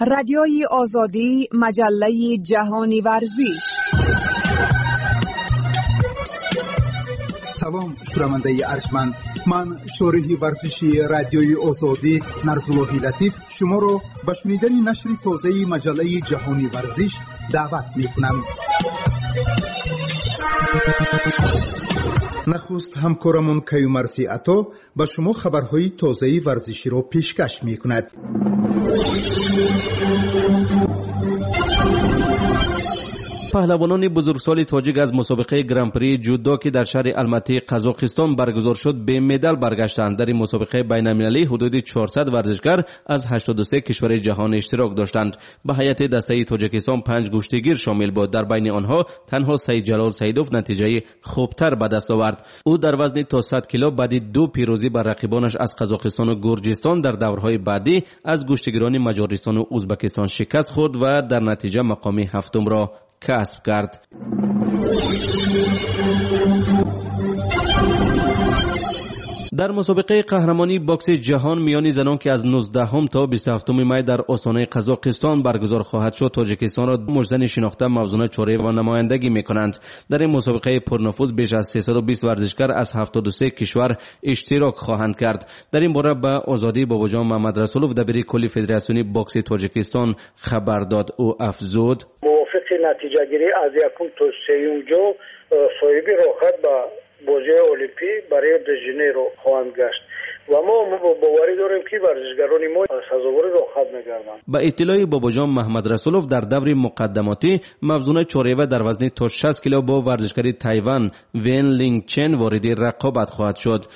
رادیوی آزادی، مجله جهانی ورزش. سلام شنونده ارجمند، من شارح ورزشی رادیوی آزادی نرزاللهی لطیف شما را به شنیدن نشر تازه مجله جهانی ورزش دعوت می‌کنم. نخست همکارمون کیومرسی عطا به شما خبرهای تازه ورزشی را پیشکش می‌کند. پهلوانان بزرگسال تاجیک از مسابقه گرانپری جودو که در شهر الماتی قزاقستان برگزار شد به مدال برگشتند. در این مسابقه بین‌المللی حدود 400 ورزشکار از 83 کشور جهان اشتراک داشتند. به هیئت دسته تاجیکستان 5 گشتگیر شامل بود. در بین آنها تنها سید جلال سیدوف نتیجه خوبتر به دست آورد. او در وزن تا 100 کیلو بعد 2 پیروزی بر رقیبانش از قزاقستان و گرجستان در دورهای بعدی از گشتگیران مجارستان و ازبکستان شکست خورد و در نتیجه مقام هفتم را کسب کرد. در مسابقه قهرمانی باکس جهان میان زنان که از 19 تا 27 می در استان قزاقستان برگزار خواهد شد، تاجیکستان را مجزن شناخته موزون چوره و نمایندگی میکنند. در این مسابقه پرنفوذ بیش از 320 ورزشکار از 73 کشور اشتراک خواهند کرد. در این باره به آزادی باباجان محمد رسولوف دبیر کل فدراسیون باکس تاجیکستان خبر داد. او افزود: موافق نتیجه گیری از یکم تا سیوم جو صاحب راحت با بازی المپی برای ریو د ژانیرو خواهند گشت و ما باوری داریم که ورزشکاران ما سزاوار راحت می‌گردند. با اطلاع باباجان محمد رسولوف در دور مقدماتی موزون چوره در وزن تا 60 کیلو با ورزشکار تایوان وین لینگ چن وارد رقابت خواهد شد.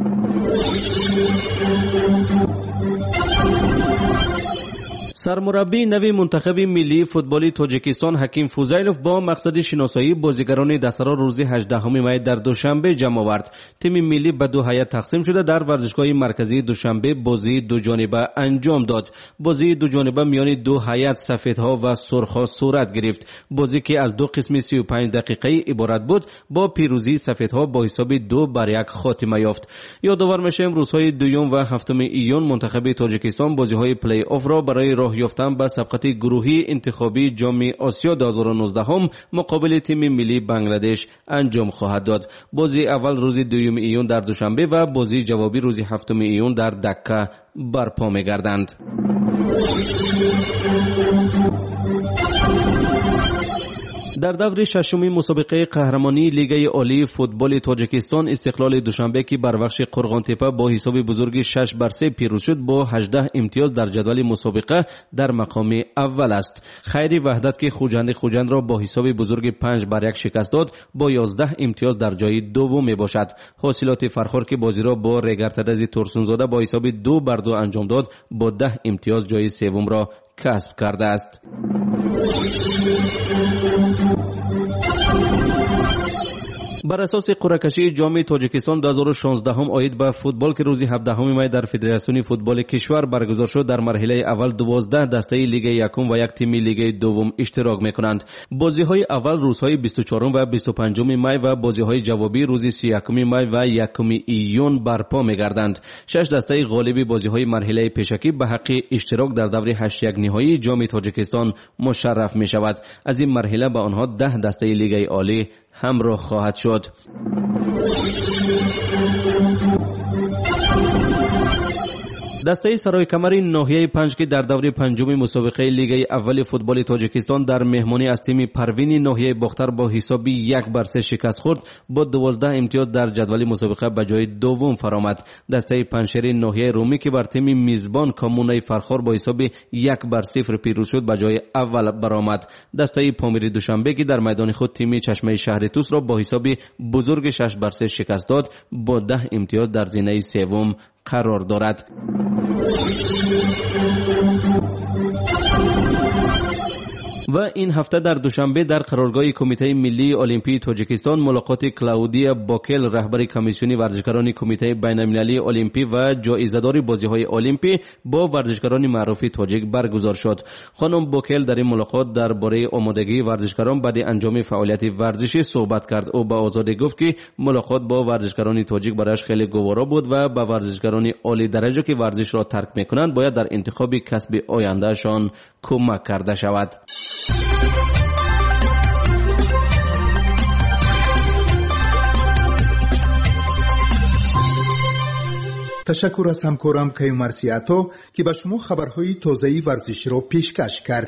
سرمربی نوی منتخب ملی فوتبال تاجیکستان حکیم فوزیلوف با مقصد شناسایی بازیگران دسته‌را روز 18 می در دوشنبه جمع آورد. تیم ملی به 2 هیئت تقسیم شده در ورزشگاه مرکزی دوشنبه بازی دو جانبه انجام داد. بازی دو جانبه میان 2 هیئت سفیدها و سرخ‌ها صورت گرفت. بازی که از 2 قسم 35 دقیقه‌ای عبارت بود با پیروزی سفیدها با حساب 2-1 خاتمه یافت. یادآور میشه روزهای 2 و 7 ایون منتخب تاجیکستان بازی‌های پلی آف را برای راه یافتن به سبقت گروهی انتخابی جام آسیا 2019 مقابل تیم ملی بنگلادش انجام خواهد داد. بازی اول روز 2 ایون در دوشنبه و بازی جوابی روز 7 ایون در دکه برپا می‌گردند. در دور ششمی مسابقه قهرمانی لیگ عالی فوتبال تاجیکستان استقلال دوشنبه که بر بخش قرغانتپه با حساب بزرگ 6-3 پیروز شد با 18 امتیاز در جدول مسابقه در مقام اول است. خیری وحدت که خوجند را با حساب بزرگ 5-1 شکست داد با 11 امتیاز در جای دوم می باشد. حاصلات فرخار که بازی را با رگرتدز ترسونزاده با حساب 2-2 انجام داد با 10 امتیاز جای سوم را کسب کرده است. بر اساس قرعه‌کشی جام تاجیکستان 2016 عاید به فوتبال که روز 17 می در فدراسیون فوتبال کشور برگزار شد، در مرحله اول 12 دسته لیگ یکم و یک تیم لیگ دوم اشتراک می‌کنند. بازی‌های اول روزهای 24 و 25 می و بازی‌های جوابی روز 31 می و 1 ایون برپا می‌گردند. 6 دسته غالب بازی‌های مرحله پیشکی به حق اشتراک در دور 8 نهایی جام تاجیکستان مشرف می‌شود. از این مرحله به آنها 10 دسته لیگ عالی همراه خواهد شد. دسته سرای کمری ناحیه 5 که در دور پنجم مسابقه لیگ اول فوتبال تاجیکستان در مهمانی از تیم پروین ناحیه باختر با حساب 1-3 شکست خورد با 12 امتیاز در جدول مسابقه به جای دوم فرامد. دسته پنشیر ناحیه رومی که بر تیم میزبان کامونه فرخار با حساب 1-0 پیروز شد به جای اول برآمد. دسته پامیر دوشنبه که در میدان خود تیم چشمه شهر توس را با حساب بزرگ 6-3 شکست داد با 10 امتیاز در زینه سوم قرار دارد. و این هفته در دوشنبه در قرارگاه کمیته ملی المپی تاجیکستان ملاقات کلاودیا باکل رهبر کمیسیون ورزشکاران کمیته بین‌المللی المپی و جایزه‌دار بازی‌های المپی با ورزشکاران معروف تاجیک برگزار شد. خانم باکل در این ملاقات درباره آمادگی ورزشکاران بعد انجام فعالیت ورزشی صحبت کرد. او با آزادی گفت که ملاقات با ورزشکاران تاجیک برایش خیلی گوارا بود و با ورزشکاران عالی درجه که ورزش را ترک می‌کنند باید در انتخاب کسب آیندهشان کمک کرده شود. تشکر از همکارم کیومر سیاتو که به شما خبرهای تازه‌ای ورزشی را پیشکش کرد.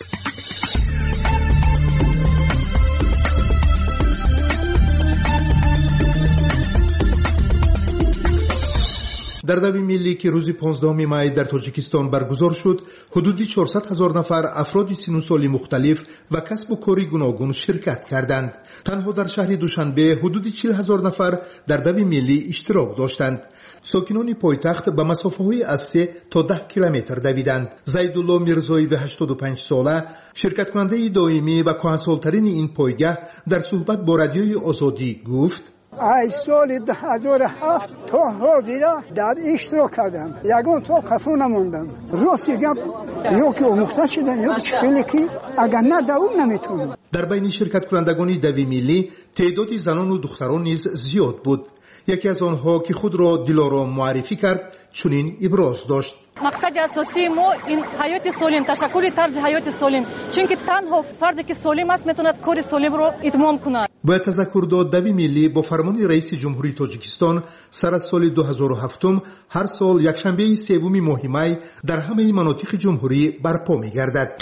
در دوی ملی که روز 15 می در تاجیکستان برگزار شد، حدود 400,000 نفر افراد سن و سال مختلف و کسب و کار گوناگون شرکت کردند. تنها در شهر دوشنبه حدود 40,000 نفر در دوی ملی اشتراک داشتند. ساکنان پایتخت به مسافه‌های از 3 تا 10 کیلومتر دویدند. زیدالله میرزایی و 85 ساله شرکت کننده دائمی و کهنسال‌ترین این پایگاه در صحبت با رادیوی آزادی گفت: از سال 2007 تا حاضر در اشتراک کردم. یگان تا قفو نموندم. راست گپ یا که آموخته شدن یا خیلی که اگر نه دوام نمیتونم. در بین شرکت کنندگان دوی ملی تعداد زنان و دختران نیز زیاد بود. یکی از آنها که خود را دلارام معرفی کرد چنین ابراز داشت: مقصد اساسی ما این حیات سالم، تشکر طرز حیات سالم، چون که تنها فردی که سالم است میتواند کار سالم را اتمام کند. باید تذکر داد دوی ملی با فرمان رئیس جمهوری تاجیکستان سر از سال 2007 هر سال یکشنبه سوم ماه می در همه مناطق جمهوری برپا می‌گردد.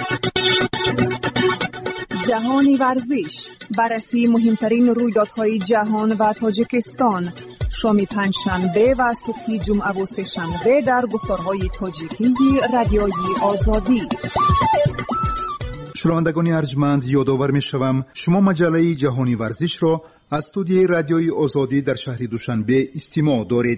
جهانی ورزش، بررسی مهمترین رویدادهای جهان و تاجیکستان، شام پنجشنبه و صبح جمعه و سه‌شنبه در گفتارهای تاجیکی رادیوی آزادی. شنوندگان ارجمند، یادآور می‌شوم شما مجله جهانی ورزش را از استودیوی رادیوی آزادی در شهر دوشنبه استماع دارید.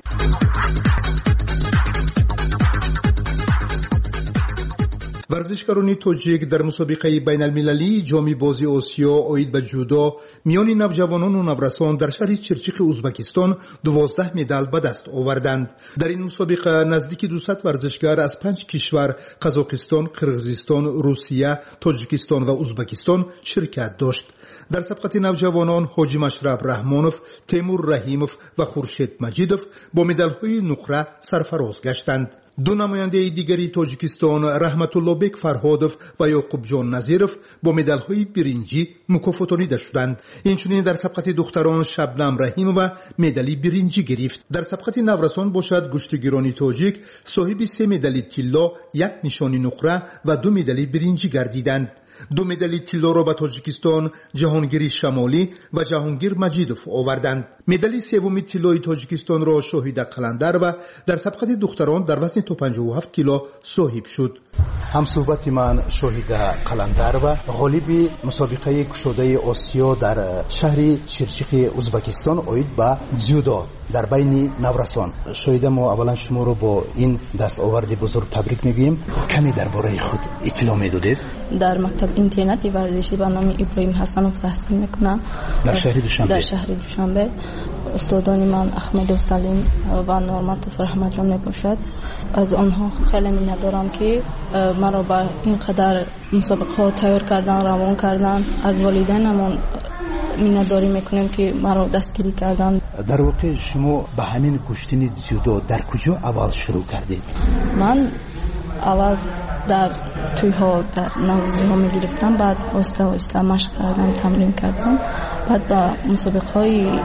ورزشکاران تاجیک در مسابقه بین المللی جام بازی آسیا آید به جودو میان نوجوانان و نورسان در شهر چرچیق ازبکستان 12 مدال به دست آوردند. در این مسابقه نزدیک 200 ورزشکار از 5 کشور قزاقستان، قرقیزستان، روسیه، تاجیکستان و ازبکستان شرکت داشت. در سبقت نوجوانان حاجی مشرف رحمانوف، تیمور رحیموف و خورشید مجیدوف با مدال‌های نقره سرفراز گشتند. دو نماینده دیگری تاجیکستان رحمت الله بیگ فرهادوف و یعقوب جان نظیروف با مدال‌های برنجی مکافاتانیده شدند. اینچنین در سبقت دختران شبنم رحیمووا مدال برنجی گرفت. در سبقت نورسان باشد گشتگیران تاجیک صاحب 3 مدال طلا، 1 نشانی نقره و 2 مدال برنجی گردیدند. 2 مدال طلا را به تاجیکستان جهانگیر شمالی و جهانگیر مجیدوف آوردند. مدال سوم طلای تاجیکستان را شاهد قلندر و در سبقت دختران در وزن تا 57 کیلو صاحب شد. همصحبت من شاهد قلندر و غالب مسابقه کشاده آسیا در شهر چرچیق ازبکستان آید به جودو در بین نورسان. شاهد ما اولا شما رو با این دستاورد بزرگ تبریک میگیم. کمی درباره خود اطلاع میدادید؟ در مکتب اینترنتی ورزشی به نام ابراهیم حسنوف تحصیل میکنم در شهر دوشنبه. استادان من احمد و سلیم و نورمت و رحمت جان میباشد. از آنها خیلی منت دارم که مرا به این قدر مسابقه ها تیار کردن، روان کردن. از والدینم منتداری میکنیم که مرا دستگیری کردن. در واقع شما به همین کشتن جودو در کجا اول شروع کردید؟ من اول در توی‌ها در نوروزی‌ها میگرفتم، بعد آهسته آهسته مشق کردم، تمرین کردم، بعد به مسابقه‌های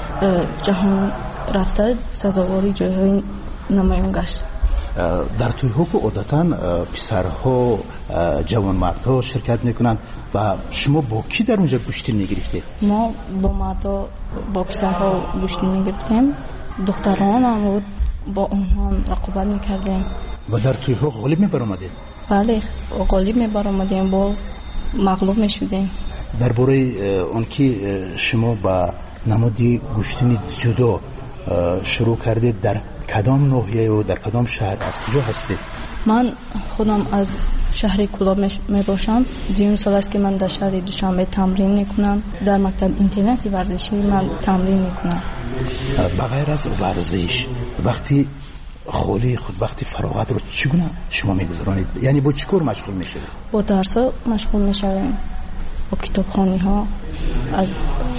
جهان رفته سزاواری جای‌های نمایان گشت. در توی‌ها که عادتاً پسرها، جوانمردها شرکت میکنند و شما با کی در اونجا گشتی میگرفتید؟ ما با مردا، با پسرها گشتی میگرفتیم، دختران هم با اونها رقابت میکردیم. و در توی‌ها غالب میبرآمدید؟ بله، غالب میبرآمدیم، با مغلوب میشدیم. درباره اون که شما با نمادی گشتن جودو شروع کردید، در کدام ناحیه و در کدام شهر از کجا هستید؟ من خودم از شهر کلاب میباشم. 2 سال است که من در شهر دوشنبه تمرین میکنم. در مکتب اینترنتی ورزشی من تمرین میکنم. بغیر از ورزش وقتی خالی خود وقتی فراغت رو چگونه شما میگذرانید؟ یعنی با چی کار مشغول میشید؟ با درس مشغول میشویم، با کتابخوانی ها. از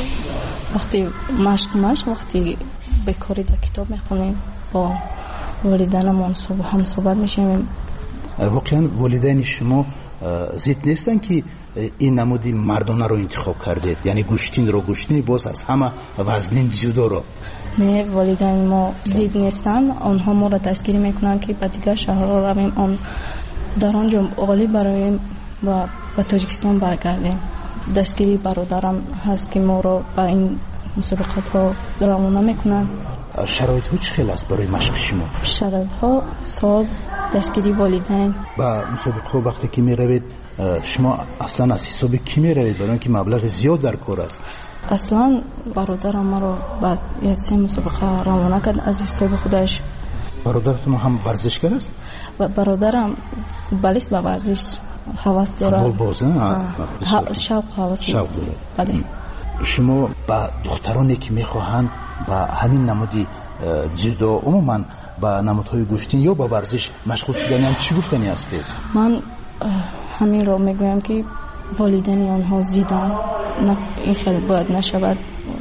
وقتی مشق وقتی به کاری در کتاب میخونیم، با والدینمون هم صحبت میشیم. واقعا والدین شما ضد نیستن که این نمودی مردانه رو انتخاب کردید؟ یعنی گوشتین باز از همه وزنین جدا رو؟ نه، والدین ما ضد نیستن. آنها ما را دستگیری میکنن که به دیگر شهرها رویم، در آنجا غالب برایم و به تاجیکستان برگردیم. دستگیری برادرم هست که ما را به این مسابقات ها روانه میکنن. شرایط ها چه خیلی است برای مشق شما؟ شرایط ها ساز، دستگیری والدین. با مسابقه ها وقتی که می روید شما اصلا از حساب کی می روید؟ برای اینکه مبلغ زیاد در کار است. اصلا برادرم مرا بعد 3 مسابقه روانه کرد از حساب خودش. برادرتون هم ورزشکار است؟ برادرم فوتبالیست با ورزش هوس داره. فوتبال بازه؟ شوق هوس داره. بله. شما با دخترانی که میخواهند با همین نمودی جدو عموما با نمودهای گوشتین یا با ورزش مشغول شدن هم چی گفتنی هستید؟ من همین رو میگویم که والدین آنها زیدن، این خیلی باید نشود.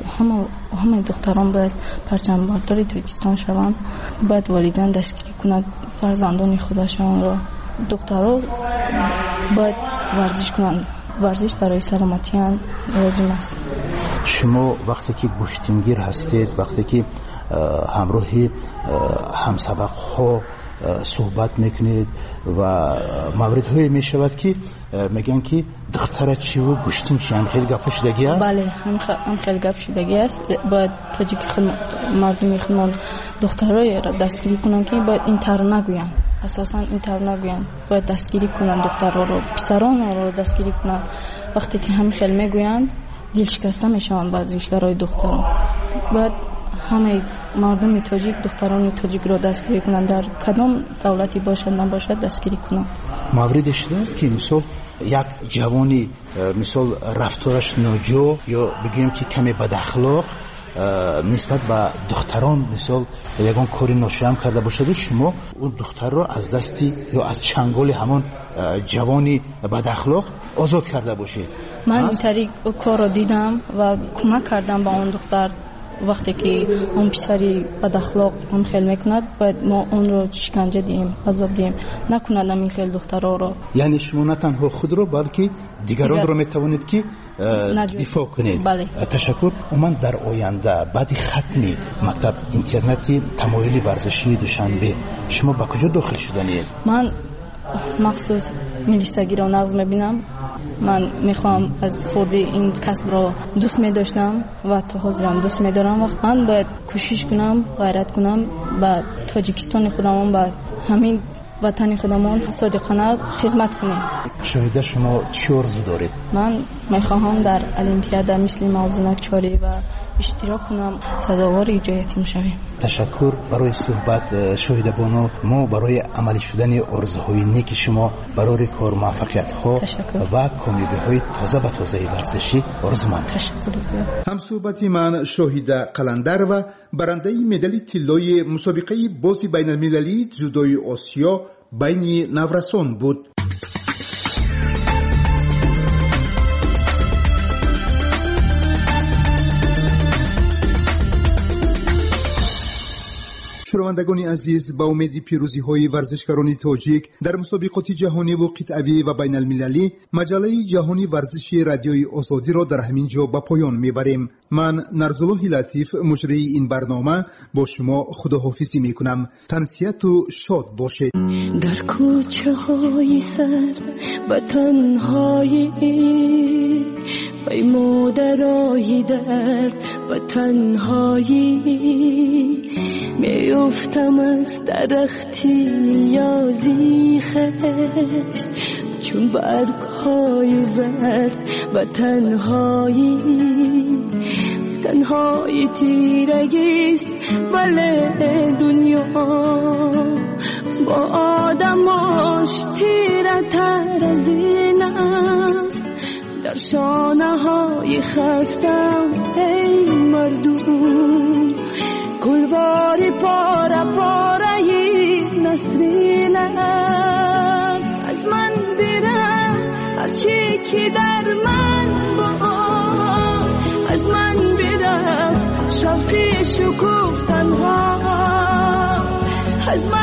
همه دختران باید پرچم برداری تاجیکستان شوند. باید والدین دستگیری کنند فرزندان خودشان را. دخترها باید ورزش کنند. ورزش برای سلامتی لازم است. شما وقتی که گوشتینگیر هستید، وقتی که همراهی همسبق ها صحبت میکنید و مورد های میشود که میگن که دختره چی و گوشتین چی، هم خیلی گپ شدگی است؟ بله، هم خیلی گپ شدگی است. باید تاجیک مردمی خودمان دخترای را دستگیری کنن که باید این تر نگوین. اساسا این تر نگوین، باید دستگیری کنن دخترها رو، پسران رو دستگیری کنن. وقتی که هم خیلی میگوین دل شکسته میشن ورزشکارای دختران. باید همه مردم تاجیک دختران تاجیک را دستگیری کنند، در کدام دولتی باشد نباشد دستگیری کنند. موردی شده است که مثلا یک جوانی مثلا رفتارش ناجور یا بگیم که کمی بد اخلاق نسبت به دختران مثلا یگان کاری ناشیان کرده باشد و شما اون دختر را از دستی یا از چنگال همان جوانی بد اخلاق آزاد کرده باشید. من این طریق کار را دیدم و کمک کردم به اون دختر. وقتی که اون پسری بد اخلاق هم خیلی میکند، باید ما اون رو شکنجه دیم، عذاب دیم، نکند این خیلی دخترها رو. یعنی شما نه تنها خود رو بلکه دیگران رو میتوانید که دفاع کنید. بله. تشکر. من در آینده بعد ختم مکتب اینترنتی تمایلی ورزشی دوشنبه شما به کجا داخل شدنید؟ من مخصوص ملیستگی را نقض میبینم. من میخوام از خورده این کسب را دوست میداشتم و تا حاضرم دوست میدارم. وقت من باید کوشش کنم، غیرت کنم با تاجیکستان خودمون، با همین وطن خودمون صادقانه خدمت کنیم. شاید شما چی آرزو دارید؟ من میخواهم در المپیاد مثل موضوع نقچاری و اشتراک کنم، سزاوار ایجاد تیم شویم. تشکر برای صحبت شاهد بانو. ما برای عملی شدن آرزوهای نیک شما برای کار موفقیت ها و کامیابی های تازه و تازه ورزشی آرزومند. تشکر. هم صحبتی من شاهد قلندر و برنده مدال طلای مسابقه بازی بین المللی جودوی آسیا بین نورسان بود. شنوندگان عزیز، با امید پیروزی های ورزشکاران تاجیک در مسابقات جهانی و قطعی و بین المللی، مجله جهانی ورزشی رادیوی آزادی را در همین جا به پایان میبریم. من نرزالله لطیف مجری این برنامه با شما خداحافظی میکنم. تنسیت و شاد باشید. در کوچه های سر و تنهایی بی مادرای درد و تنهایی میافتم از درختی نیازی خش، چون برگ‌های زرد و تنهایی تیرگیست ولی دنیا با آدماش تیره تر از این است. در شانه های خستم ای مردم، گلواری پاره پاره نسرین است. از من بره هرچی که در من با، از من بره شوقی شکوفتن ها، از من